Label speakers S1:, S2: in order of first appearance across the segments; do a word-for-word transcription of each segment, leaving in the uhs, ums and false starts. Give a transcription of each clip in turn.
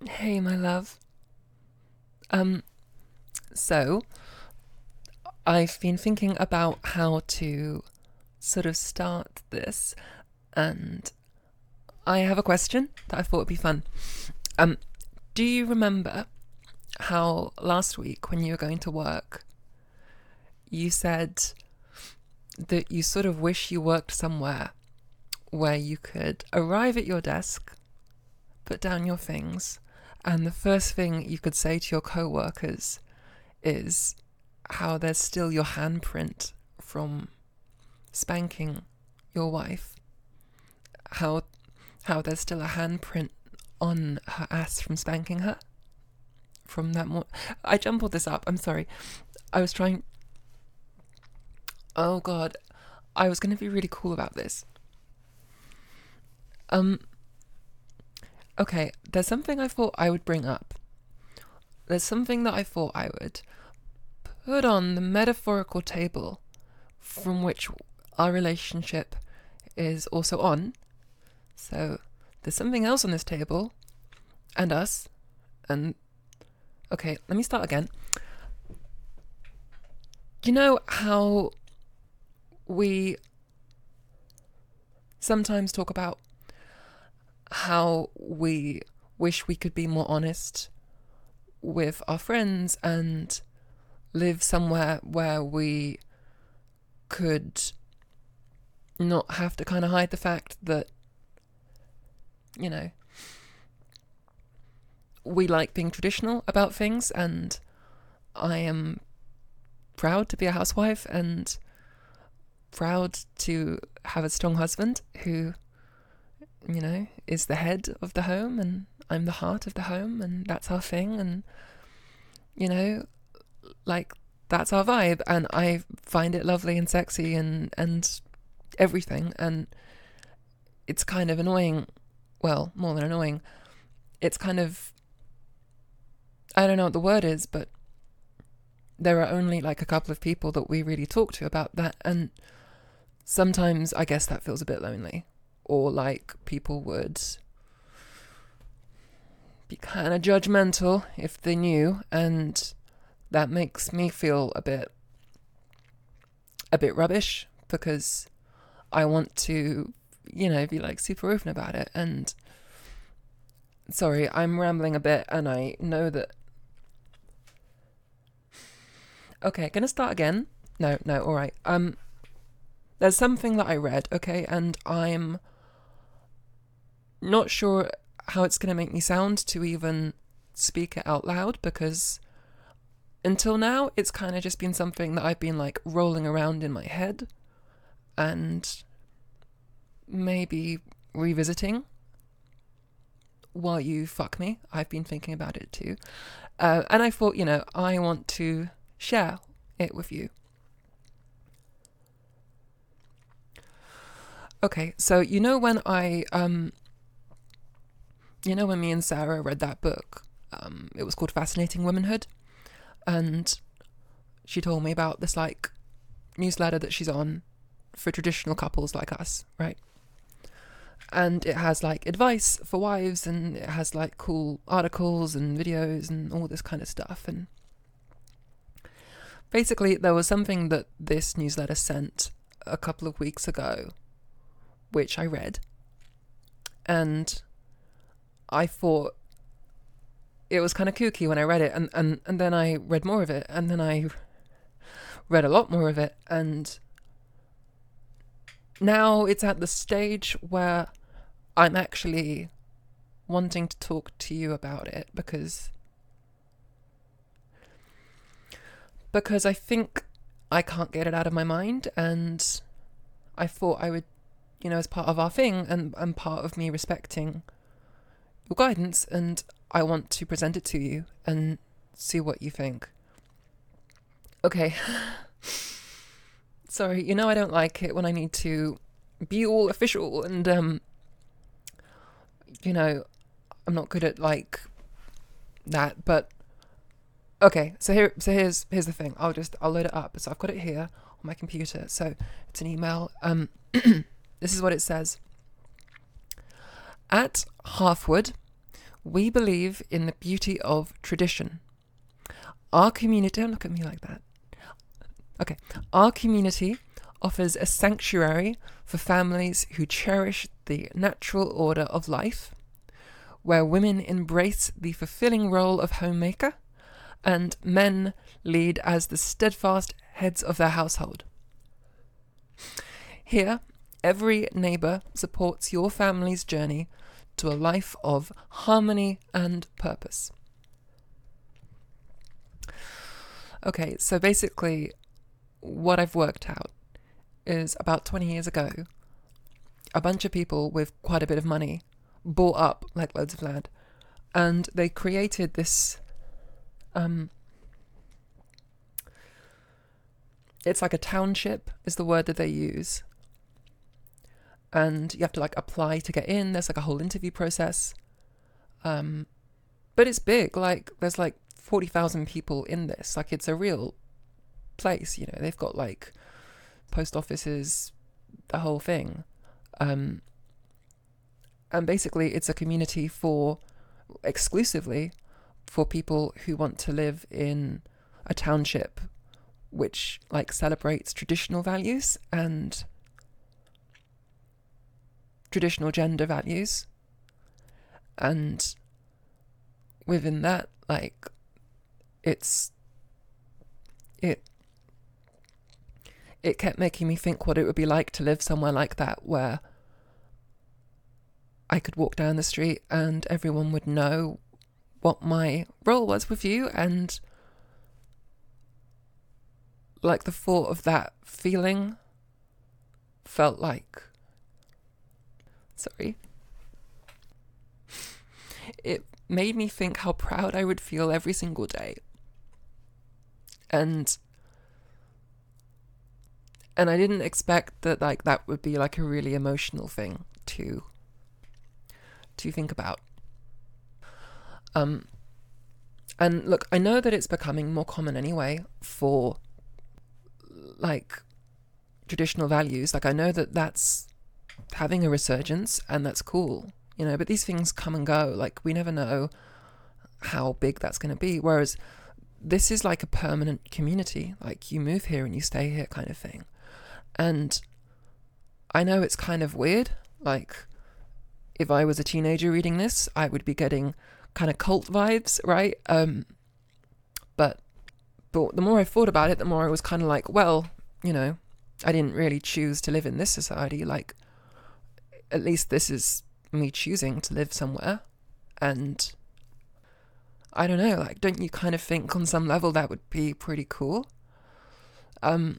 S1: Hey, my love. Um, so I've been thinking about how to sort of start this, and I have a question that I thought would be fun. Um, do you remember how last week when you were going to work, you said that you sort of wish you worked somewhere where you could arrive at your desk, put down your things, and the first thing you could say to your co-workers is how there's still your handprint from spanking your wife. How how there's still a handprint on her ass from spanking her from that mo- I jumbled this up. I'm sorry. I was trying. Oh God, I was going to be really cool about this. Um. Okay, there's something I thought I would bring up. There's something that I thought I would put on the metaphorical table from which our relationship is also on. So there's something else on this table, and us, and okay, let me start again. You know how we sometimes talk about how we wish we could be more honest with our friends and live somewhere where we could not have to kind of hide the fact that, you know, we like being traditional about things, and I am proud to be a housewife and proud to have a strong husband who, you know, is the head of the home and I'm the heart of the home, and that's our thing, and, you know, like, that's our vibe, and I find it lovely and sexy and, and everything, and it's kind of annoying, well, more than annoying, it's kind of, I don't know what the word is, but there are only like a couple of people that we really talk to about that, and sometimes I guess that feels a bit lonely, or like people would be kind of judgmental if they knew, and that makes me feel a bit a bit rubbish because I want to, you know, be like super open about it. And sorry, I'm rambling a bit, and I know that. Okay, gonna start again. No, no, all right. Um, there's something that I read, okay, and I'm not sure how it's gonna make me sound to even speak it out loud, because until now it's kind of just been something that I've been like rolling around in my head and maybe revisiting while you fuck me. I've been thinking about it too. Uh, and I thought, you know, I want to share it with you. Okay, so you know when I, um, you know when me and Sarah read that book, um, it was called Fascinating Womanhood, and she told me about this like newsletter that she's on for traditional couples like us, right? And it has like advice for wives, and it has like cool articles and videos and all this kind of stuff. And basically there was something that this newsletter sent a couple of weeks ago which I read, and I thought it was kind of kooky when I read it, and, and, and then I read more of it, and then I read a lot more of it, and now it's at the stage where I'm actually wanting to talk to you about it, because because I think I can't get it out of my mind, and I thought I would, you know, as part of our thing, and, and part of me respecting your guidance, and I want to present it to you and see what you think. Okay. Sorry, you know I don't like it when I need to be all official, and um you know, I'm not good at like that, but okay, so here so here's here's the thing. I'll just I'll load it up. So I've got it here on my computer. So it's an email. Um this is what it says. At Halfwood, We believe in the beauty of tradition. Our community, don't look at me like that. Okay, our community offers a sanctuary for families who cherish the natural order of life, where women embrace the fulfilling role of homemaker and men lead as the steadfast heads of their household. Here, every neighbour supports your family's journey to a life of harmony and purpose. Okay, so basically what I've worked out is about twenty years ago, a bunch of people with quite a bit of money bought up like loads of land, and they created this um it's like a township is the word that they use, and you have to like apply to get in. There's like a whole interview process, um but it's big. Like there's like forty thousand people in this. Like it's a real place, you know. They've got like post offices, the whole thing. Um, and basically it's a community for, exclusively for people who want to live in a township which like celebrates traditional values and traditional gender values. And within that, like, it's, it, it kept making me think what it would be like to live somewhere like that, where I could walk down the street and everyone would know what my role was with you, and like the thought of that feeling felt like, sorry, it made me think how proud I would feel every single day. And and I didn't expect that like that would be like a really emotional thing to to think about. Um and look, I know that it's becoming more common anyway for like traditional values. Like I know that that's having a resurgence, and that's cool, you know, but these things come and go. Like we never know how big that's going to be, whereas this is like a permanent community. Like you move here and you stay here kind of thing. And I know it's kind of weird. Like if I was a teenager reading this, I would be getting kind of cult vibes, right? Um but but the more I thought about it, the more I was kind of like, well, you know, I didn't really choose to live in this society. Like at least this is me choosing to live somewhere. And I don't know, like, don't you kind of think on some level that would be pretty cool? Um,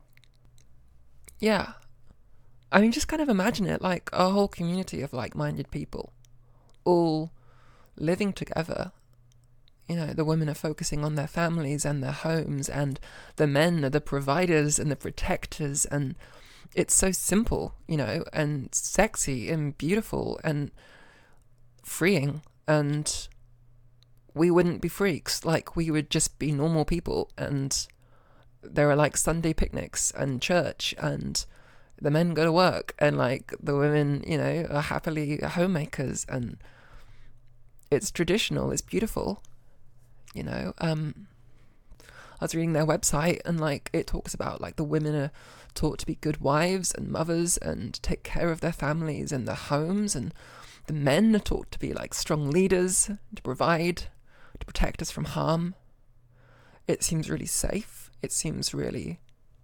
S1: yeah. I mean, just kind of imagine it, like a whole community of like-minded people all living together. You know, the women are focusing on their families and their homes, and the men are the providers and the protectors, and it's so simple, you know, and sexy and beautiful and freeing, and we wouldn't be freaks. Like we would just be normal people, and there are like Sunday picnics and church, and the men go to work, and like the women, you know, are happily homemakers, and it's traditional, it's beautiful, you know. um I was reading their website, and like it talks about like the women are taught to be good wives and mothers and take care of their families and their homes, and the men are taught to be like strong leaders, to provide, to protect us from harm. It seems really safe. It seems really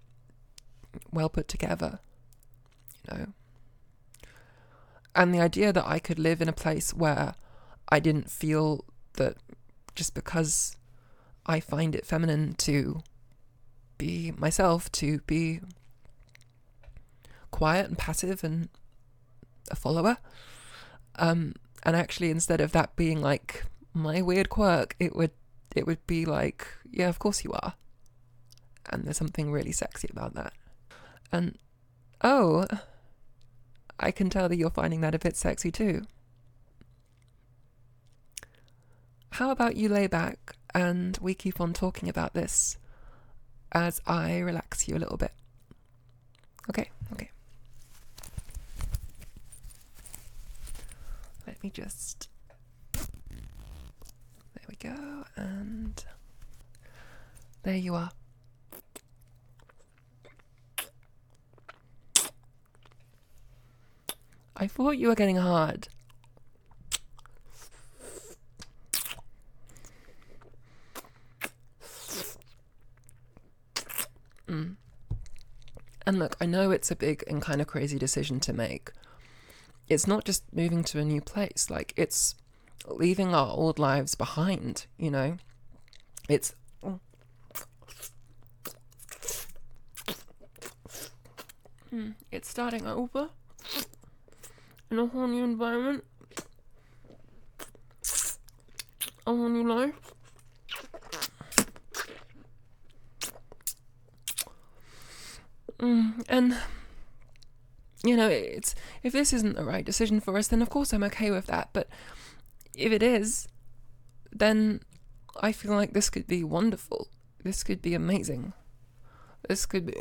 S1: well put together, you know. And the idea that I could live in a place where I didn't feel that just because I find it feminine to be myself, to be quiet and passive and a follower, um, and actually instead of that being like my weird quirk, it would it would be like, yeah, of course you are. And there's something really sexy about that. And oh, I can tell that you're finding that a bit sexy too. How about you lay back and we keep on talking about this as I relax you a little bit. Okay, okay. Let me just we go, and there you are. I thought you were getting hard. Mm. And look, I know it's a big and kind of crazy decision to make. It's not just moving to a new place, like, it's leaving our old lives behind, you know? It's... Mm. It's starting over in a whole new environment, a whole new life. Mm. And... You know, it's if this isn't the right decision for us, then of course I'm okay with that. But if it is, then I feel like this could be wonderful. This could be amazing. This could be...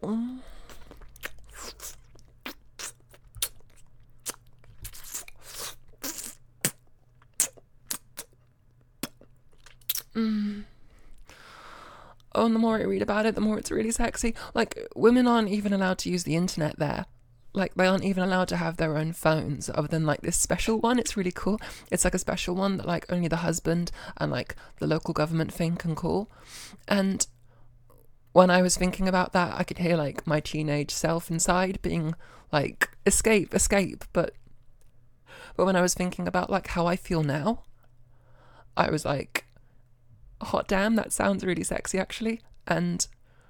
S1: Mm. Oh, and the more I read about it, the more it's really sexy. Like, women aren't even allowed to use the internet there. Like, they aren't even allowed to have their own phones other than, like, this special one. It's really cool. It's, like, a special one that, like, only the husband and, like, the local government thing can call. And when I was thinking about that, I could hear, like, my teenage self inside being, like, escape, escape. But, but when I was thinking about, like, how I feel now, I was like, hot damn, that sounds really sexy, actually. And,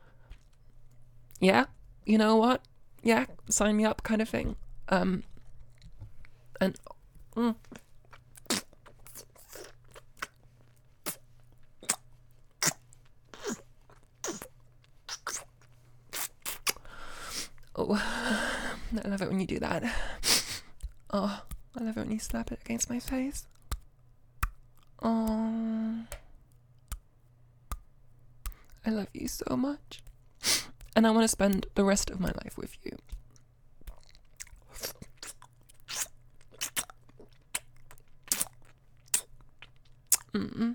S1: yeah, you know what? Yeah, sign me up, kind of thing. Um, and mm. Oh, I love it when you do that. Oh, I love it when you slap it against my face. Oh, I love you so much. And I want to spend the rest of my life with you. Mm-mm.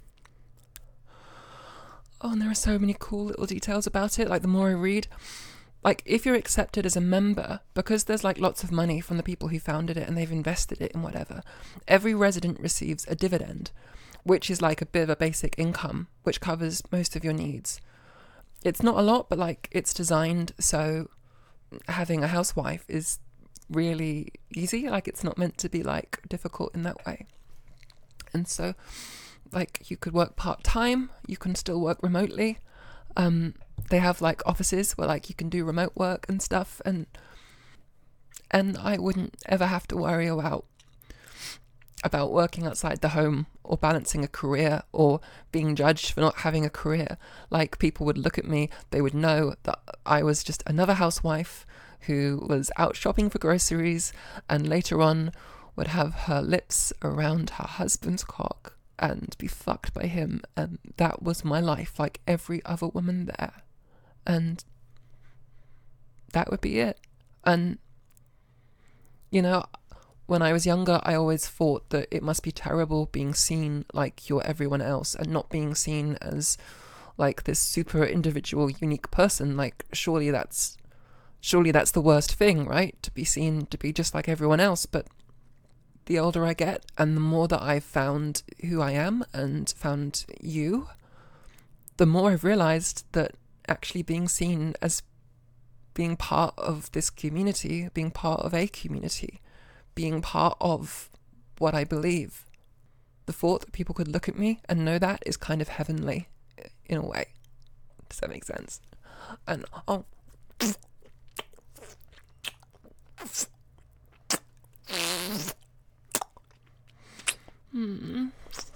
S1: Oh, and there are so many cool little details about it. Like, the more I read, like, if you're accepted as a member, because there's, like, lots of money from the people who founded it and they've invested it in whatever, every resident receives a dividend, which is like a bit of a basic income, which covers most of your needs. It's not a lot, but, like, it's designed so having a housewife is really easy. Like, it's not meant to be, like, difficult in that way. And so, like, you could work part-time, you can still work remotely. Um, they have, like, offices where, like, you can do remote work and stuff, and and I wouldn't ever have to worry about about working outside the home or balancing a career or being judged for not having a career. Like, people would look at me, they would know that I was just another housewife who was out shopping for groceries and later on would have her lips around her husband's cock and be fucked by him, and that was my life, like every other woman there. And that would be it. And, you know, when I was younger, I always thought that it must be terrible being seen like you're everyone else and not being seen as, like, this super individual, unique person. Like, surely that's, surely that's the worst thing, right? To be seen to be just like everyone else. But the older I get and the more that I've found who I am and found you, the more I've realized that actually being seen as being part of this community, being part of a community, being part of what I believe, the thought that people could look at me and know that is kind of heavenly in a way. Does that make sense? And oh, hmm.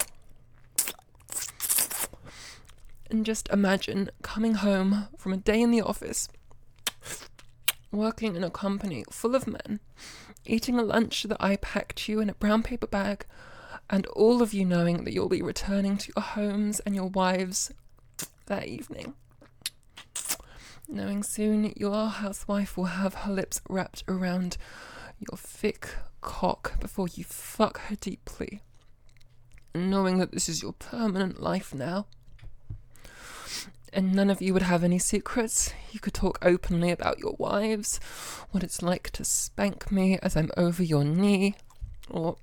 S1: And just imagine coming home from a day in the office, working in a company full of men, eating a lunch that I packed you in a brown paper bag, and all of you knowing that you'll be returning to your homes and your wives that evening. Knowing soon your housewife will have her lips wrapped around your thick cock before you fuck her deeply. knowing that this is your permanent life now. And none of you would have any secrets. You could talk openly about your wives, what it's like to spank me as I'm over your knee, or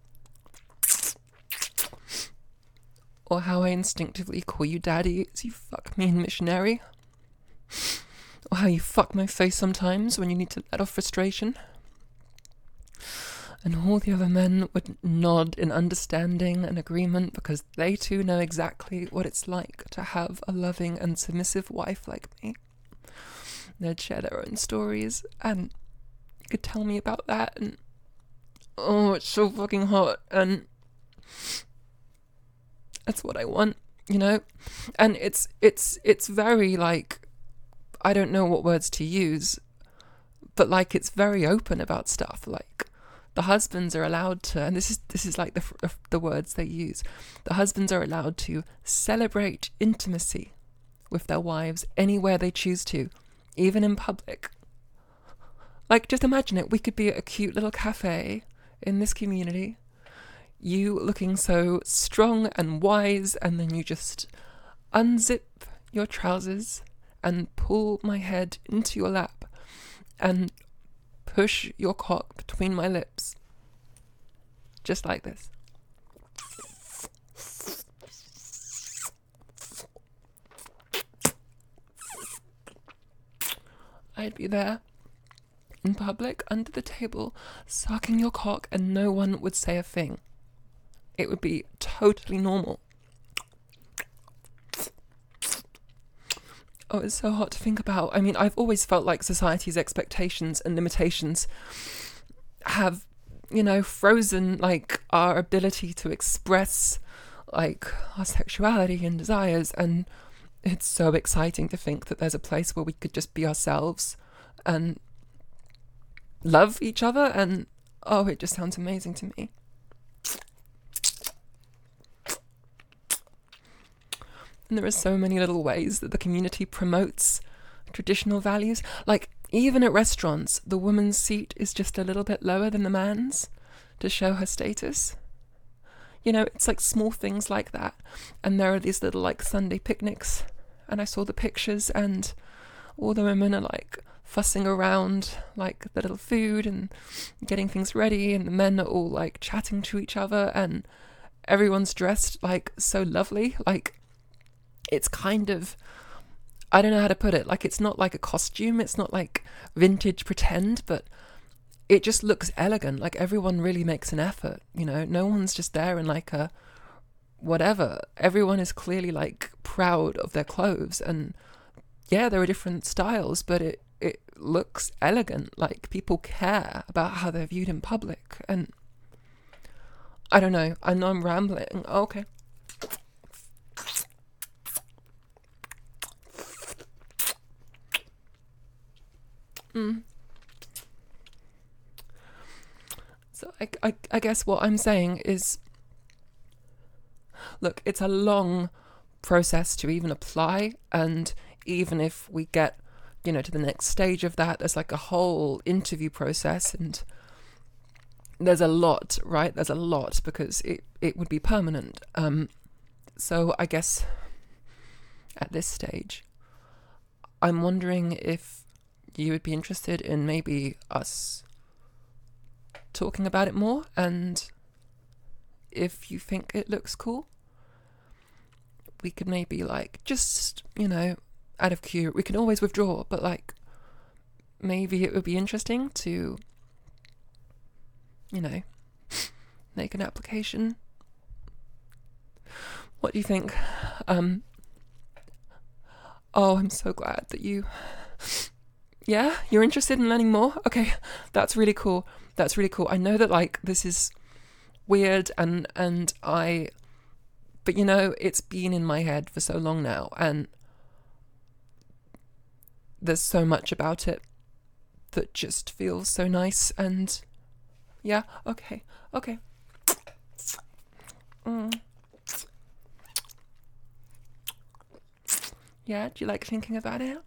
S1: or how I instinctively call you daddy as you fuck me in missionary, or how you fuck my face sometimes when you need to let off frustration. And all the other men would nod in understanding and agreement because they too know exactly what it's like to have a loving and submissive wife like me. They'd share their own stories, and you could tell me about that, and oh, it's so fucking hot, and that's what I want, you know? And it's it's it's very, like, I don't know what words to use, but like it's very open about stuff. Like, the husbands are allowed to, and this is this is like the the words they use. The husbands are allowed to celebrate intimacy with their wives anywhere they choose to, even in public. Like, just imagine it. We could be at a cute little cafe in this community, you looking so strong and wise, and then you just unzip your trousers and pull my head into your lap and push your cock between my lips, just like this. I'd be there, in public, under the table, sucking your cock, and no one would say a thing. It would be totally normal. Oh, it's so hot to think about. I mean, I've always felt like society's expectations and limitations have, you know, frozen, like, our ability to express, like, our sexuality and desires, and it's so exciting to think that there's a place where we could just be ourselves and love each other, and, oh, it just sounds amazing to me. And there are so many little ways that the community promotes traditional values. Like, even at restaurants, the woman's seat is just a little bit lower than the man's to show her status. You know, it's like small things like that. And there are these little, like, Sunday picnics. And I saw the pictures, and all the women are, like, fussing around, like, the little food and getting things ready. And the men are all, like, chatting to each other. And everyone's dressed, like, so lovely. Like, it's kind of, I don't know how to put it, like, it's not like a costume, it's not like vintage pretend, but it just looks elegant. Like, everyone really makes an effort, you know, no one's just there in like a whatever. Everyone is clearly, like, proud of their clothes, and yeah, there are different styles, but it, it looks elegant. Like, people care about how they're viewed in public, and I don't know, I know I'm rambling. Oh, okay. Mm. So I, I, I guess what I'm saying is, look, it's a long process to even apply, and even if we get, you know, to the next stage of that, there's like a whole interview process, and there's a lot, right? There's a lot, because it, it would be permanent. Um, so I guess at this stage, I'm wondering if you would be interested in maybe us talking about it more, and if you think it looks cool, we could maybe, like, just, you know, out of curiosity, we can always withdraw, but, like, maybe it would be interesting to, you know, make an application. What do you think? Um, oh, I'm so glad that you... Yeah, you're interested in learning more? Okay, that's really cool. That's really cool. I know that, like, this is weird, and and I, but, you know, it's been in my head for so long now, and there's so much about it that just feels so nice, and yeah, okay, okay. Mm. Yeah, do you like thinking about it?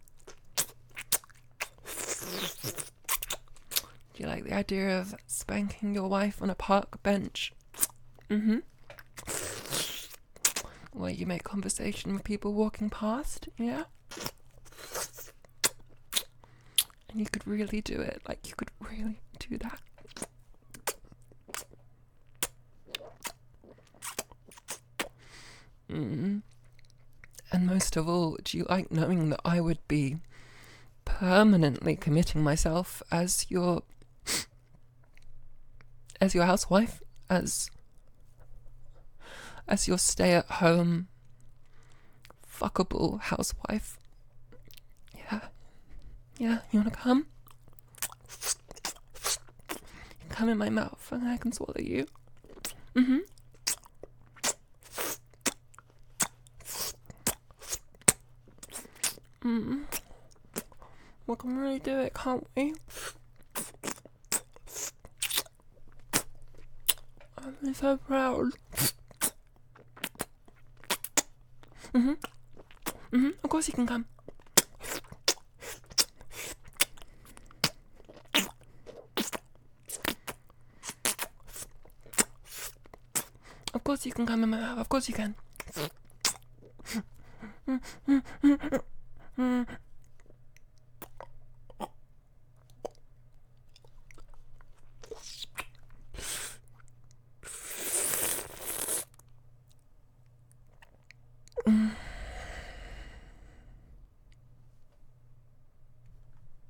S1: Do you like the idea of spanking your wife on a park bench? Mm-hmm. where you make conversation with people walking past, yeah? And you could really do it, like you could really do that. Mm. And most of all, do you like knowing that I would be permanently committing myself as your as your housewife, as as your stay-at-home fuckable housewife? Yeah. Yeah, you wanna come? Come in my mouth and I can swallow you. Mm-hmm. Mm. We can really do it, can't we? I'm so proud. Mm-hmm. Mm-hmm. Of course you can come. Of course you can come in my mouth. Of course you can.